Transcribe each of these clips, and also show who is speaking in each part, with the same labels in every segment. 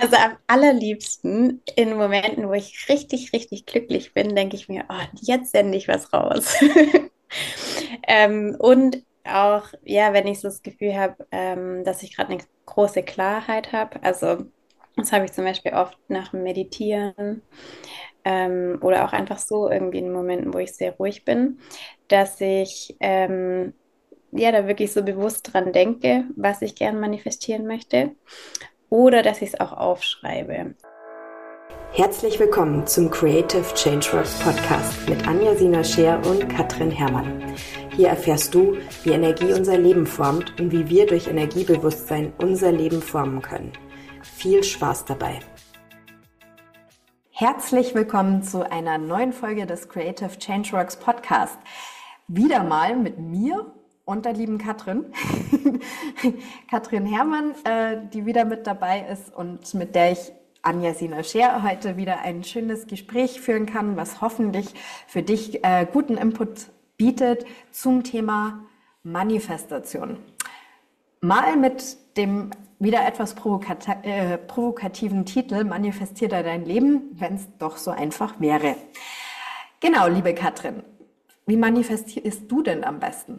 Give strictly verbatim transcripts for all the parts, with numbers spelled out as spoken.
Speaker 1: Also am allerliebsten in Momenten, wo ich richtig, richtig glücklich bin, denke ich mir, oh, jetzt sende ich was raus. Ähm, und auch, ja, wenn ich so das Gefühl habe, ähm, dass ich gerade eine große Klarheit habe. Also das habe ich zum Beispiel oft nach dem Meditieren ähm, oder auch einfach so irgendwie in Momenten, wo ich sehr ruhig bin, dass ich ähm, ja da wirklich so bewusst dran denke, was ich gern manifestieren möchte. Oder dass ich es auch aufschreibe.
Speaker 2: Herzlich willkommen zum Creative Changeworks Podcast mit Anja Sina Scheer und Katrin Herrmann. Hier erfährst du, wie Energie unser Leben formt und wie wir durch Energiebewusstsein unser Leben formen können. Viel Spaß dabei! Herzlich willkommen zu einer neuen Folge des Creative Changeworks Podcast. Wieder mal mit mir und der lieben Katrin. Katrin Herrmann, äh, die wieder mit dabei ist und mit der ich Anja Sina Scheer heute wieder ein schönes Gespräch führen kann, was hoffentlich für dich äh, guten Input bietet zum Thema Manifestation. Mal mit dem wieder etwas provokati- äh, provokativen Titel Manifestier dein Leben, wenn es doch so einfach wäre. Genau, liebe Katrin, wie manifestierst du denn am besten?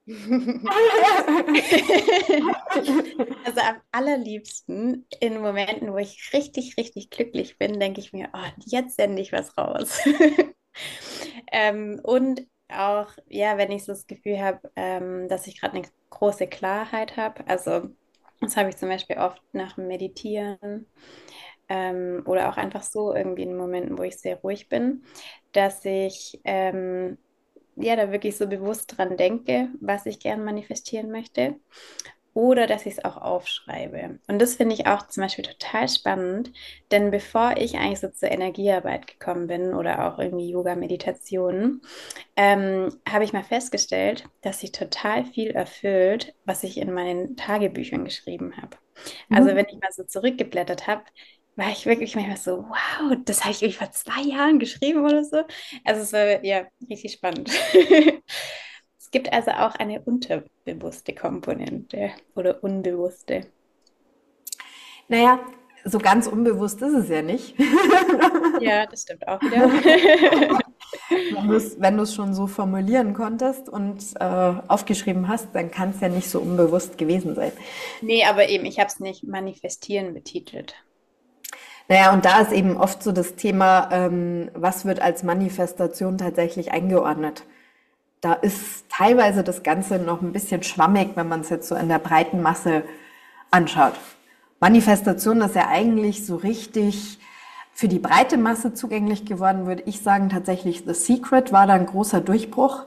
Speaker 1: Also am allerliebsten in Momenten, wo ich richtig, richtig glücklich bin, denke ich mir, oh, jetzt sende ich was raus. ähm, und auch, ja, wenn ich so das Gefühl habe, ähm, dass ich gerade eine große Klarheit habe. Also das habe ich zum Beispiel oft nach dem Meditieren ähm, oder auch einfach so irgendwie in Momenten, wo ich sehr ruhig bin, dass ich ähm, ja da wirklich so bewusst dran denke, was ich gern manifestieren möchte. Oder dass ich es auch aufschreibe. Und das finde ich auch zum Beispiel total spannend, denn bevor ich eigentlich so zur Energiearbeit gekommen bin oder auch irgendwie Yoga-Meditation, ähm, habe ich mal festgestellt, dass sich total viel erfüllt, was ich in meinen Tagebüchern geschrieben habe. Also wenn ich mal so zurückgeblättert habe, war ich wirklich manchmal so, wow, das habe ich irgendwie vor zwei Jahren geschrieben oder so. Also es war ja richtig spannend. Es gibt also auch eine unterbewusste Komponente oder unbewusste.
Speaker 2: Naja, so ganz unbewusst ist es ja nicht.
Speaker 1: Ja, das stimmt auch wieder.
Speaker 2: Wenn du es wenn du es schon so formulieren konntest und äh, aufgeschrieben hast, dann kann es ja nicht so unbewusst gewesen sein.
Speaker 1: Nee, aber eben, ich habe es nicht manifestieren betitelt.
Speaker 2: Naja, und da ist eben oft so das Thema, ähm, was wird als Manifestation tatsächlich eingeordnet. Da ist teilweise das Ganze noch ein bisschen schwammig, wenn man es jetzt so in der breiten Masse anschaut. Manifestation ist ja eigentlich so richtig für die breite Masse zugänglich geworden, würde ich sagen, tatsächlich The Secret war da ein großer Durchbruch.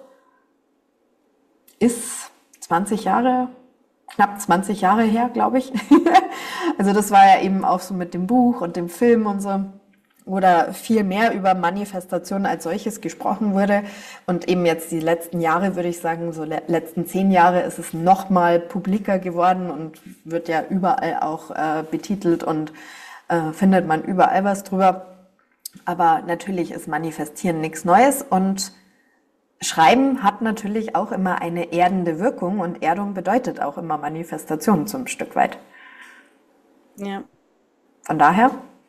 Speaker 2: Ist zwanzig Jahre, knapp zwanzig Jahre her, glaube ich. Also das war ja eben auch so mit dem Buch und dem Film und so, oder viel mehr über Manifestation als solches gesprochen wurde. Und eben jetzt die letzten Jahre, würde ich sagen, so le letzten zehn Jahre ist es noch mal publiker geworden und wird ja überall auch äh, betitelt und äh, findet man überall was drüber. Aber natürlich ist Manifestieren nichts Neues und Schreiben hat natürlich auch immer eine erdende Wirkung und Erdung bedeutet auch immer Manifestation zum Stück weit.
Speaker 1: Ja.
Speaker 2: Von daher,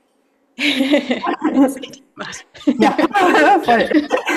Speaker 1: Das richtig gemacht.
Speaker 2: ja, voll.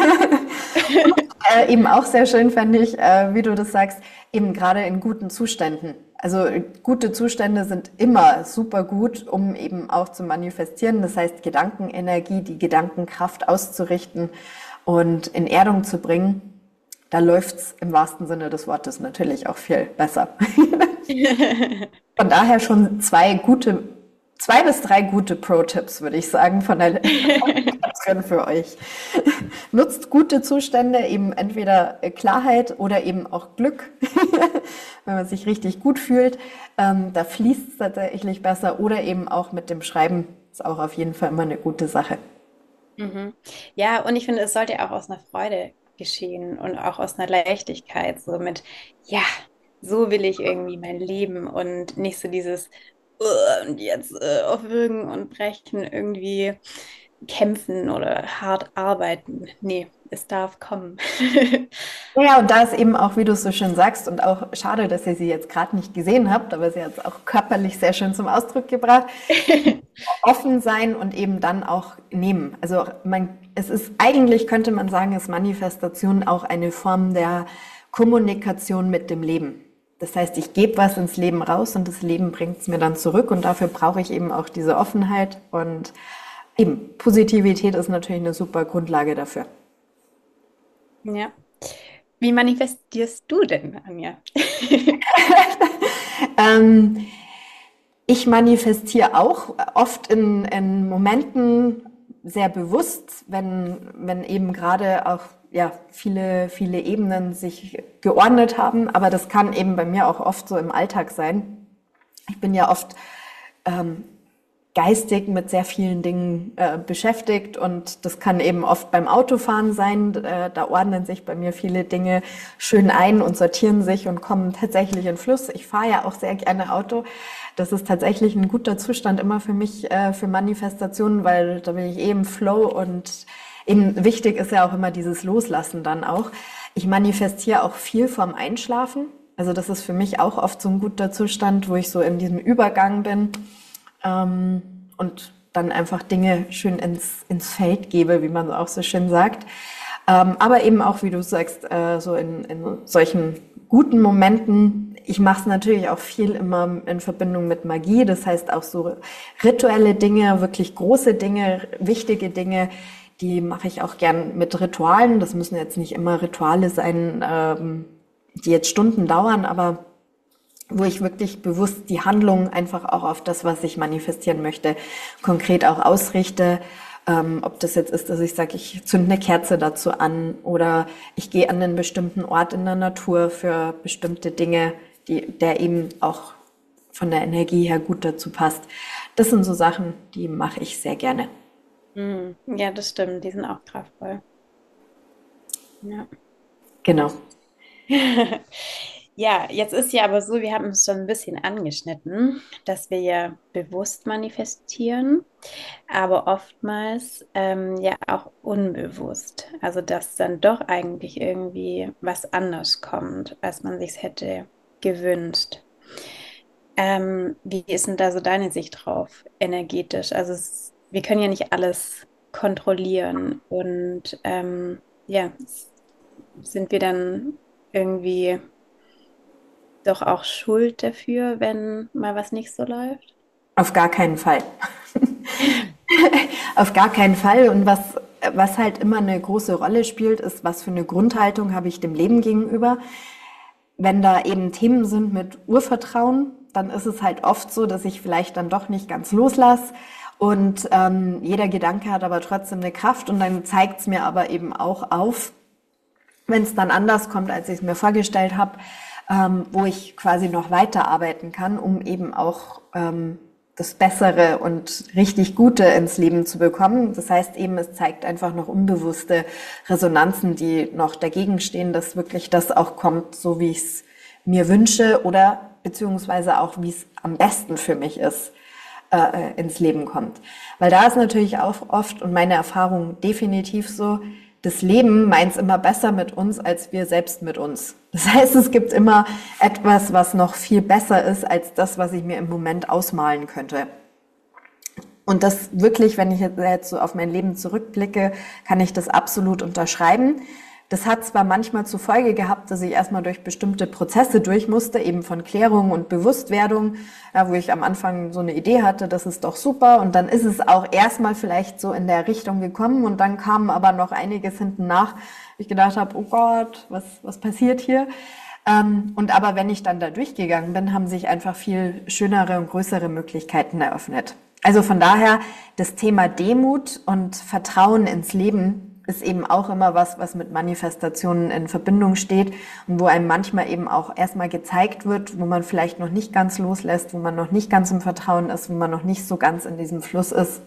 Speaker 2: Äh, eben auch sehr schön fände ich, äh, wie du das sagst, eben gerade in guten Zuständen. Also äh, gute Zustände sind immer super gut, um eben auch zu manifestieren. Das heißt, Gedankenenergie, die Gedankenkraft auszurichten und in Erdung zu bringen. Da läuft's im wahrsten Sinne des Wortes natürlich auch viel besser. Von daher schon zwei gute, zwei bis drei gute Pro-Tipps, würde ich sagen, von der Katrin für euch. Nutzt gute Zustände, eben entweder Klarheit oder eben auch Glück, wenn man sich richtig gut fühlt. Ähm, da fließt es tatsächlich besser oder eben auch mit dem Schreiben ist auch auf jeden Fall immer eine gute Sache.
Speaker 1: Mhm. Ja, und ich finde, es sollte auch aus einer Freude geschehen und auch aus einer Leichtigkeit, so mit, ja, so will ich irgendwie mein Leben und nicht so dieses "Uh, und jetzt uh, auf Würgen und Brechen irgendwie. kämpfen oder hart arbeiten. Nee, es darf kommen.
Speaker 2: Ja, und da ist eben auch, wie du es so schön sagst, und auch schade, dass ihr sie jetzt gerade nicht gesehen habt, aber sie hat es auch körperlich sehr schön zum Ausdruck gebracht. Offen sein und eben dann auch nehmen. Also man, es ist eigentlich, könnte man sagen, ist Manifestation auch eine Form der Kommunikation mit dem Leben. Das heißt, ich gebe was ins Leben raus und das Leben bringt es mir dann zurück und dafür brauche ich eben auch diese Offenheit und eben Positivität ist natürlich eine super Grundlage dafür.
Speaker 1: Ja. Wie manifestierst du denn, Anja?
Speaker 2: Ähm, Ich manifestiere auch oft in, in Momenten sehr bewusst, wenn, wenn eben gerade auch ja, viele, viele Ebenen sich geordnet haben. Aber das kann eben bei mir auch oft so im Alltag sein. Ich bin ja oft ähm, geistig mit sehr vielen Dingen äh, beschäftigt und das kann eben oft beim Autofahren sein. Äh, da ordnen sich bei mir viele Dinge schön ein und sortieren sich und kommen tatsächlich in Fluss. Ich fahre ja auch sehr gerne Auto. Das ist tatsächlich ein guter Zustand immer für mich, äh, für Manifestationen, weil da bin ich eh im Flow und eben wichtig ist ja auch immer dieses Loslassen dann auch. Ich manifestiere auch viel vorm Einschlafen. Also das ist für mich auch oft so ein guter Zustand, wo ich so in diesem Übergang bin ähm, und dann einfach Dinge schön ins, ins Feld gebe, wie man auch so schön sagt. Ähm, aber eben auch, wie du sagst, äh, so in, in solchen guten Momenten. Ich mache es natürlich auch viel immer in Verbindung mit Magie. Das heißt auch so rituelle Dinge, wirklich große Dinge, wichtige Dinge, die mache ich auch gern mit Ritualen. Das müssen jetzt nicht immer Rituale sein, ähm, die jetzt Stunden dauern, aber wo ich wirklich bewusst die Handlung einfach auch auf das, was ich manifestieren möchte, konkret auch ausrichte. Ähm, ob das jetzt ist, dass ich sage, ich zünde eine Kerze dazu an oder ich gehe an einen bestimmten Ort in der Natur für bestimmte Dinge, die, der eben auch von der Energie her gut dazu passt. Das sind so Sachen, die mache ich sehr gerne.
Speaker 1: Hm, ja, das stimmt. Die sind auch kraftvoll. Ja.
Speaker 2: Genau.
Speaker 1: Ja, jetzt ist ja aber so, wir haben es schon ein bisschen angeschnitten, dass wir ja bewusst manifestieren, aber oftmals ähm, ja auch unbewusst. Also dass dann doch eigentlich irgendwie was anders kommt, als man sich hätte gewünscht. Ähm, wie ist denn da so deine Sicht drauf, energetisch? Also es, wir können ja nicht alles kontrollieren und ähm, ja, s- sind wir dann irgendwie doch auch schuld dafür, wenn mal was nicht so läuft?
Speaker 2: Auf gar keinen Fall. Auf gar keinen Fall. Und was, was halt immer eine große Rolle spielt, ist, was für eine Grundhaltung habe ich dem Leben gegenüber. Wenn da eben Themen sind mit Urvertrauen, dann ist es halt oft so, dass ich vielleicht dann doch nicht ganz loslasse. Und ähm, jeder Gedanke hat aber trotzdem eine Kraft und dann zeigt es mir aber eben auch auf, wenn es dann anders kommt, als ich es mir vorgestellt habe, ähm, wo ich quasi noch weiterarbeiten kann, um eben auch ähm, das Bessere und richtig Gute ins Leben zu bekommen. Das heißt eben, es zeigt einfach noch unbewusste Resonanzen, die noch dagegen stehen, dass wirklich das auch kommt, so wie ich es mir wünsche oder beziehungsweise auch, wie es am besten für mich ist, äh, ins Leben kommt. Weil da ist natürlich auch oft, und meine Erfahrung definitiv so, das Leben meint es immer besser mit uns, als wir selbst mit uns. Das heißt, es gibt immer etwas, was noch viel besser ist, als das, was ich mir im Moment ausmalen könnte. Und das wirklich, wenn ich jetzt so auf mein Leben zurückblicke, kann ich das absolut unterschreiben. Das hat zwar manchmal zur Folge gehabt, dass ich erstmal durch bestimmte Prozesse durch musste, eben von Klärung und Bewusstwerdung, ja, wo ich am Anfang so eine Idee hatte, das ist doch super. Und dann ist es auch erstmal vielleicht so in der Richtung gekommen und dann kam aber noch einiges hinten nach. Ich gedacht habe, oh Gott, was, was passiert hier? Ähm, und aber wenn ich dann da durchgegangen bin, haben sich einfach viel schönere und größere Möglichkeiten eröffnet. Also von daher, das Thema Demut und Vertrauen ins Leben ist eben auch immer was, was mit Manifestationen in Verbindung steht und wo einem manchmal eben auch erstmal gezeigt wird, wo man vielleicht noch nicht ganz loslässt, wo man noch nicht ganz im Vertrauen ist, wo man noch nicht so ganz in diesem Fluss ist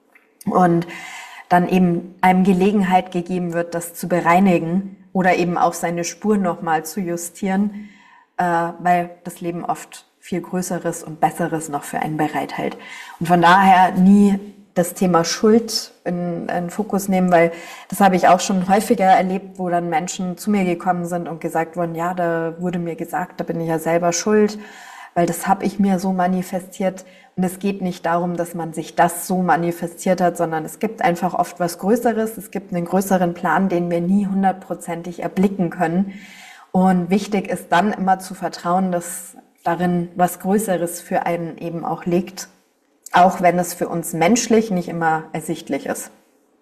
Speaker 2: und dann eben einem Gelegenheit gegeben wird, das zu bereinigen oder eben auch seine Spur nochmal zu justieren, äh, weil das Leben oft viel Größeres und Besseres noch für einen bereithält. Und von daher nie das Thema Schuld in, in den Fokus nehmen, weil das habe ich auch schon häufiger erlebt, wo dann Menschen zu mir gekommen sind und gesagt wurden, ja, da wurde mir gesagt, da bin ich ja selber schuld, weil das habe ich mir so manifestiert. Und es geht nicht darum, dass man sich das so manifestiert hat, sondern es gibt einfach oft was Größeres. Es gibt einen größeren Plan, den wir nie hundertprozentig erblicken können. Und wichtig ist dann immer zu vertrauen, dass darin was Größeres für einen eben auch liegt, auch wenn es für uns menschlich nicht immer ersichtlich ist.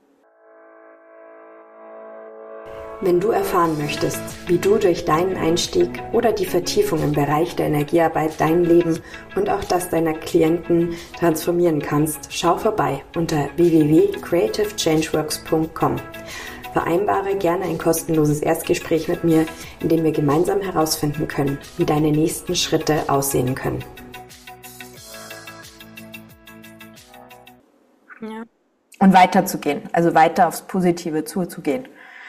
Speaker 3: Wenn du erfahren möchtest, wie du durch deinen Einstieg oder die Vertiefung im Bereich der Energiearbeit dein Leben und auch das deiner Klienten transformieren kannst, schau vorbei unter w w w punkt creative changeworks punkt com. Vereinbare gerne ein kostenloses Erstgespräch mit mir, in dem wir gemeinsam herausfinden können, wie deine nächsten Schritte aussehen können.
Speaker 2: Ja. Und weiterzugehen, also weiter aufs Positive zuzugehen.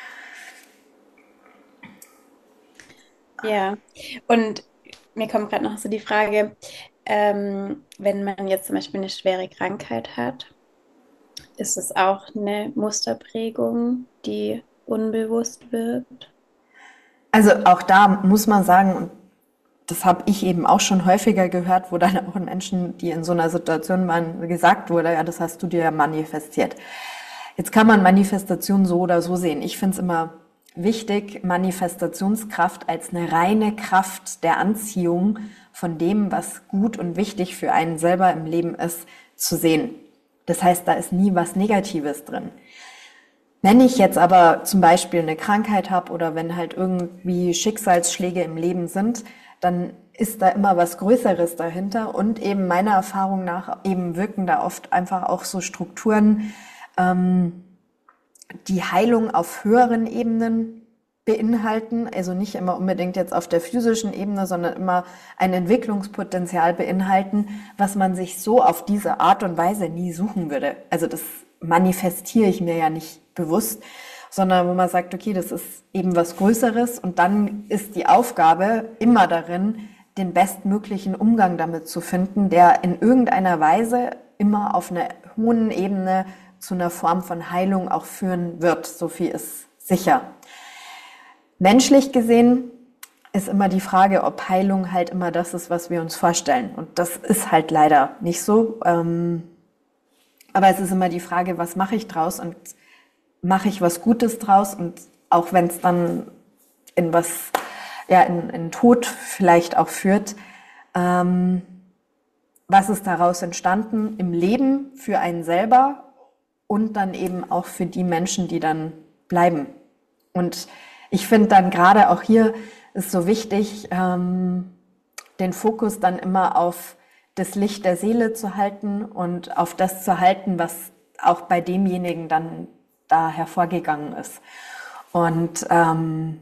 Speaker 1: Ja, und mir kommt gerade noch so die Frage, ähm, wenn man jetzt zum Beispiel eine schwere Krankheit hat, ist es auch eine Musterprägung, die unbewusst wirkt?
Speaker 2: Also auch da muss man sagen, und das habe ich eben auch schon häufiger gehört, wo dann auch Menschen, die in so einer Situation waren, gesagt wurde, ja, das hast du dir ja manifestiert. Jetzt kann man Manifestation so oder so sehen. Ich finde es immer wichtig, Manifestationskraft als eine reine Kraft der Anziehung von dem, was gut und wichtig für einen selber im Leben ist, zu sehen. Das heißt, da ist nie was Negatives drin. Wenn ich jetzt aber zum Beispiel eine Krankheit habe oder wenn halt irgendwie Schicksalsschläge im Leben sind, dann ist da immer was Größeres dahinter und eben meiner Erfahrung nach eben wirken da oft einfach auch so Strukturen, ähm, die Heilung auf höheren Ebenen beinhalten, also nicht immer unbedingt jetzt auf der physischen Ebene, sondern immer ein Entwicklungspotenzial beinhalten, was man sich so auf diese Art und Weise nie suchen würde. Also das manifestiere ich mir ja nicht bewusst, sondern wo man sagt, okay, das ist eben was Größeres und dann ist die Aufgabe immer darin, den bestmöglichen Umgang damit zu finden, der in irgendeiner Weise immer auf einer hohen Ebene zu einer Form von Heilung auch führen wird. So viel ist sicher. Menschlich gesehen ist immer die Frage, ob Heilung halt immer das ist, was wir uns vorstellen. Und das ist halt leider nicht so. Aber es ist immer die Frage, was mache ich draus und mache ich was Gutes draus? Und auch wenn es dann in was, ja, in, in Tod vielleicht auch führt, ähm, was ist daraus entstanden im Leben für einen selber? Und dann eben auch für die Menschen, die dann bleiben. Und ich finde dann gerade auch hier ist so wichtig, ähm, den Fokus dann immer auf das Licht der Seele zu halten und auf das zu halten, was auch bei demjenigen dann da hervorgegangen ist. Und ähm,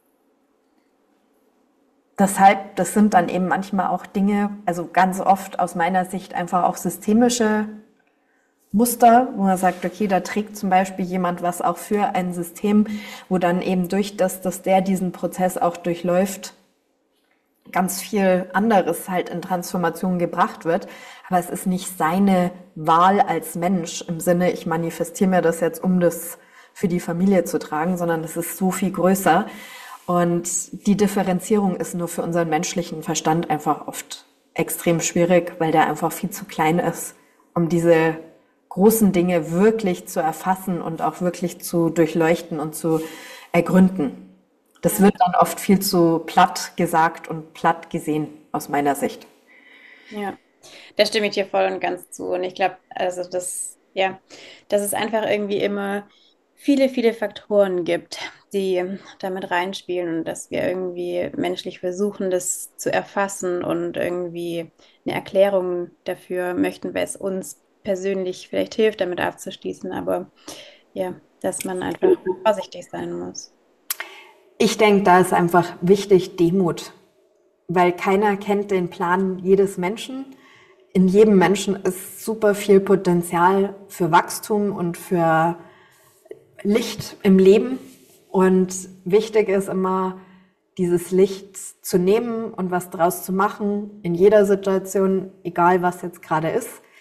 Speaker 2: deshalb, das sind dann eben manchmal auch Dinge, also ganz oft aus meiner Sicht einfach auch systemische Muster, wo man sagt, okay, da trägt zum Beispiel jemand was auch für ein System, wo dann eben durch das, dass der diesen Prozess auch durchläuft, ganz viel anderes halt in Transformation gebracht wird. Aber es ist nicht seine Wahl als Mensch im Sinne, ich manifestiere mir das jetzt, um das für die Familie zu tragen, sondern es ist so viel größer. Und die Differenzierung ist nur für unseren menschlichen Verstand einfach oft extrem schwierig, weil der einfach viel zu klein ist, um diese großen Dinge wirklich zu erfassen und auch wirklich zu durchleuchten und zu ergründen. Das wird dann oft viel zu platt gesagt und platt gesehen, aus meiner Sicht.
Speaker 1: Ja, da stimme ich dir voll und ganz zu. Und ich glaube, also das, ja, dass es einfach irgendwie immer viele, viele Faktoren gibt, die damit reinspielen und dass wir irgendwie menschlich versuchen, das zu erfassen und irgendwie eine Erklärung dafür möchten, weil es uns persönlich vielleicht hilft, damit abzuschließen, aber ja, dass man einfach vorsichtig sein muss.
Speaker 3: Ich denke, da ist einfach wichtig Demut, weil keiner kennt den Plan jedes Menschen. In jedem Menschen ist super viel Potenzial für Wachstum und für Licht im Leben. Und wichtig ist immer, dieses Licht zu nehmen und was draus zu machen, in jeder Situation, egal was jetzt gerade ist.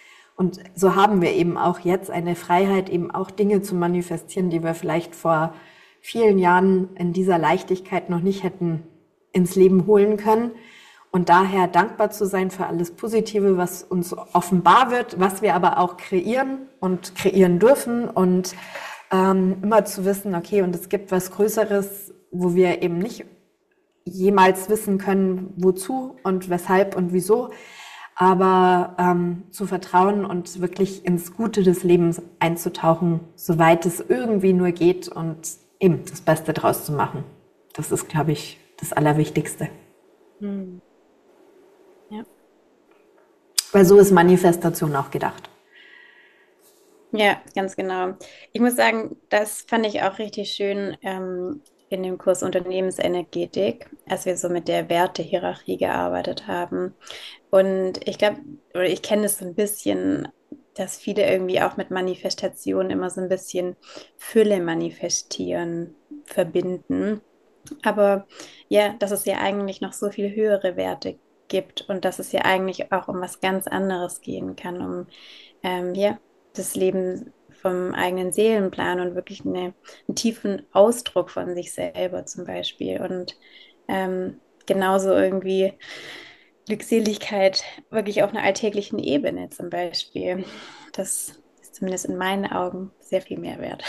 Speaker 3: Und so haben wir eben auch jetzt eine Freiheit, eben auch Dinge zu manifestieren, die wir vielleicht vor vielen Jahren in dieser Leichtigkeit noch nicht hätten ins Leben holen können. Und daher dankbar zu sein für alles Positive, was uns offenbar wird, was wir aber auch kreieren und kreieren dürfen. Und ähm, immer zu wissen, okay, und es gibt was Größeres, wo wir eben nicht jemals wissen können, wozu und weshalb und wieso. Aber ähm, zu vertrauen und wirklich ins Gute des Lebens einzutauchen, soweit es irgendwie nur geht und eben das Beste draus zu machen. Das ist, glaube ich, das Allerwichtigste.
Speaker 1: Hm. Ja.
Speaker 3: Weil so ist Manifestation auch gedacht.
Speaker 1: Ja, ganz genau. Ich muss sagen, das fand ich auch richtig schön ähm, in dem Kurs Unternehmensenergetik, als wir so mit der Wertehierarchie gearbeitet haben. Und ich glaube, oder ich kenne es so ein bisschen, dass viele irgendwie auch mit Manifestation immer so ein bisschen Fülle manifestieren verbinden. Aber ja, dass es ja eigentlich noch so viel höhere Werte gibt und dass es ja eigentlich auch um was ganz anderes gehen kann, um ähm, ja, das Leben vom eigenen Seelenplan und wirklich eine, einen tiefen Ausdruck von sich selber zum Beispiel. Und ähm, genauso irgendwie Glückseligkeit wirklich auf einer alltäglichen Ebene zum Beispiel. Das ist zumindest in meinen Augen sehr viel mehr wert.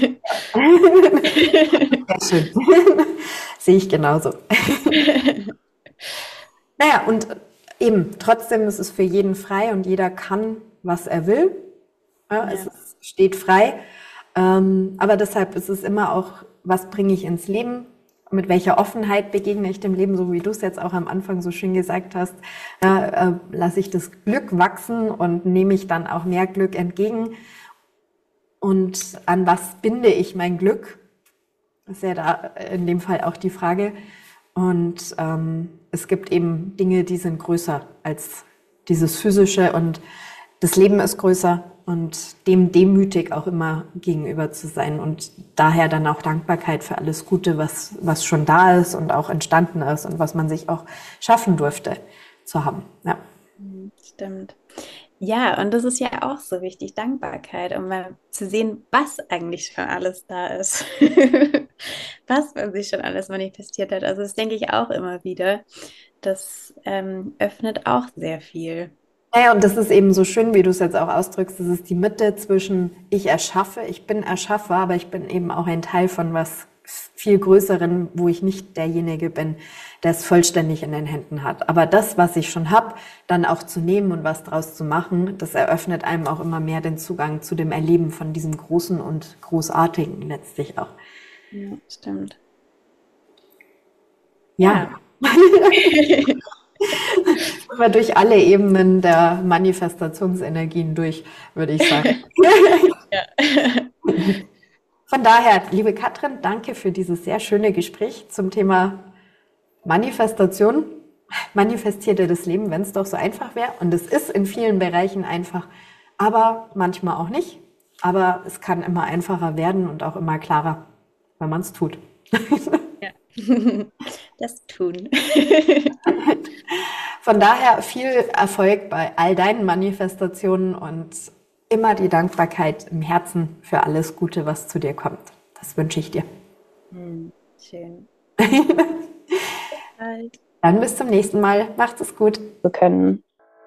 Speaker 3: Sehr schön. Sehe ich genauso. Naja, und eben, trotzdem ist es für jeden frei und jeder kann, was er will. Ja, ja. Es ist, steht frei. Ähm, aber deshalb ist es immer auch, was bringe ich ins Leben? Mit welcher Offenheit begegne ich dem Leben, so wie du es jetzt auch am Anfang so schön gesagt hast. Ja, äh, lasse ich das Glück wachsen und nehme ich dann auch mehr Glück entgegen? Und an was binde ich mein Glück? Das ist ja da in dem Fall auch die Frage. Und ähm, es gibt eben Dinge, die sind größer als dieses Physische und das Leben ist größer und dem demütig auch immer gegenüber zu sein und daher dann auch Dankbarkeit für alles Gute, was, was schon da ist und auch entstanden ist und was man sich auch schaffen durfte zu haben. Ja.
Speaker 1: Stimmt. Ja, und das ist ja auch so wichtig, Dankbarkeit, um mal zu sehen, was eigentlich schon alles da ist. Was man sich schon alles manifestiert hat. Also das denke ich auch immer wieder. Das ähm, öffnet auch sehr viel.
Speaker 3: Ja, und das ist eben so schön, wie du es jetzt auch ausdrückst, das ist die Mitte zwischen ich erschaffe, ich bin Erschaffer, aber ich bin eben auch ein Teil von was viel Größeren, wo ich nicht derjenige bin, der es vollständig in den Händen hat. Aber das, was ich schon habe, dann auch zu nehmen und was draus zu machen, das eröffnet einem auch immer mehr den Zugang zu dem Erleben von diesem Großen und Großartigen letztlich auch.
Speaker 1: Ja, stimmt.
Speaker 3: Ja. ja. Wir durch alle Ebenen der Manifestationsenergien durch, würde ich sagen. Ja. Von daher, liebe Katrin, danke für dieses sehr schöne Gespräch zum Thema Manifestation. Manifestiert dir das Leben, wenn es doch so einfach wäre. Und es ist in vielen Bereichen einfach, aber manchmal auch nicht. Aber es kann immer einfacher werden und auch immer klarer, wenn man es tut.
Speaker 1: Ja. Das tun.
Speaker 3: Von daher viel Erfolg bei all deinen Manifestationen und immer die Dankbarkeit im Herzen für alles Gute, was zu dir kommt. Das wünsche ich dir.
Speaker 1: Hm, schön.
Speaker 3: Dann bis zum nächsten Mal. Macht es gut.
Speaker 1: Wir können.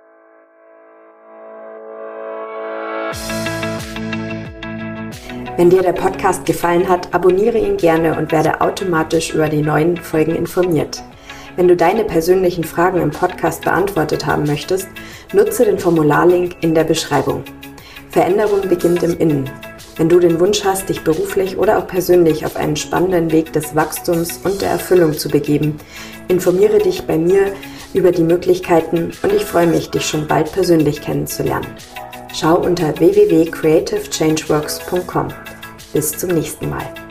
Speaker 3: Wenn dir der Podcast gefallen hat, abonniere ihn gerne und werde automatisch über die neuen Folgen informiert. Wenn du deine persönlichen Fragen im Podcast beantwortet haben möchtest, nutze den Formularlink in der Beschreibung. Veränderung beginnt im Innen. Wenn du den Wunsch hast, dich beruflich oder auch persönlich auf einen spannenden Weg des Wachstums und der Erfüllung zu begeben, informiere dich bei mir über die Möglichkeiten und ich freue mich, dich schon bald persönlich kennenzulernen. Schau unter w w w punkt creative change works punkt com. Bis zum nächsten Mal.